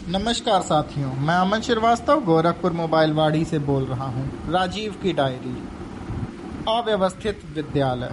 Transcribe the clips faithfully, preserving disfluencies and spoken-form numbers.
नमस्कार साथियों, मैं अमन श्रीवास्तव गोरखपुर मोबाइल वाड़ी से बोल रहा हूं। राजीव की डायरी। अव्यवस्थित विद्यालय।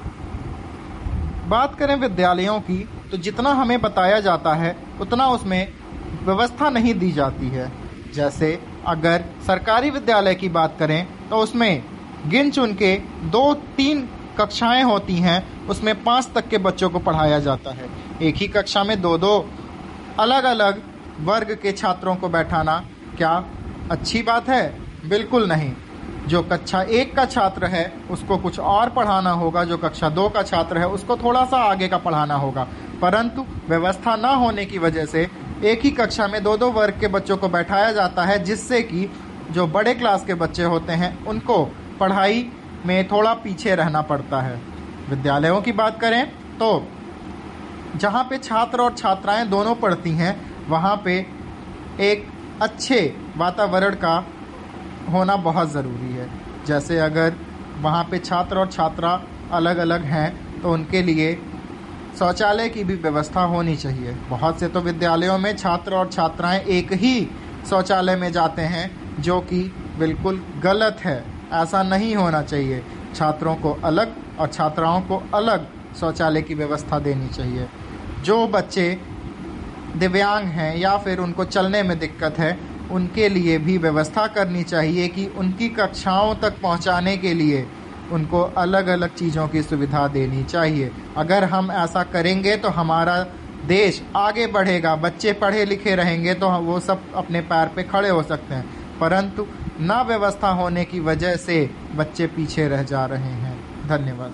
बात करें विद्यालयों की तो जितना हमें बताया जाता है उतना उसमें व्यवस्था नहीं दी जाती है। जैसे अगर सरकारी विद्यालय की बात करें तो उसमें गिन चुन के दो तीन कक्षाएं होती हैं, उसमें पाँच तक के बच्चों को पढ़ाया जाता है। एक ही कक्षा में दो दो अलग अलग वर्ग के छात्रों को बैठाना क्या अच्छी बात है? बिल्कुल नहीं। जो कक्षा एक का छात्र है उसको कुछ और पढ़ाना होगा, जो कक्षा दो का छात्र है उसको थोड़ा सा आगे का पढ़ाना होगा। परंतु व्यवस्था न होने की वजह से एक ही कक्षा में दो दो वर्ग के बच्चों को बैठाया जाता है, जिससे कि जो बड़े क्लास के बच्चे होते हैं उनको पढ़ाई में थोड़ा पीछे रहना पड़ता है। विद्यालयों की बात करें तो जहाँ पे छात्र और छात्राएं दोनों पढ़ती हैं वहाँ पे एक अच्छे वातावरण का होना बहुत ज़रूरी है। जैसे अगर वहाँ पे छात्र और छात्रा अलग अलग हैं तो उनके लिए शौचालय की भी व्यवस्था होनी चाहिए। बहुत से तो विद्यालयों में छात्र और छात्राएं एक ही शौचालय में जाते हैं, जो कि बिल्कुल गलत है। ऐसा नहीं होना चाहिए। छात्रों को अलग और छात्राओं को अलग शौचालय की व्यवस्था देनी चाहिए। जो बच्चे दिव्यांग हैं या फिर उनको चलने में दिक्कत है, उनके लिए भी व्यवस्था करनी चाहिए कि उनकी कक्षाओं तक पहुंचाने के लिए उनको अलग अलग चीज़ों की सुविधा देनी चाहिए। अगर हम ऐसा करेंगे तो हमारा देश आगे बढ़ेगा, बच्चे पढ़े लिखे रहेंगे तो वो सब अपने पैर पे खड़े हो सकते हैं। परंतु ना व्यवस्था होने की वजह से बच्चे पीछे रह जा रहे हैं। धन्यवाद।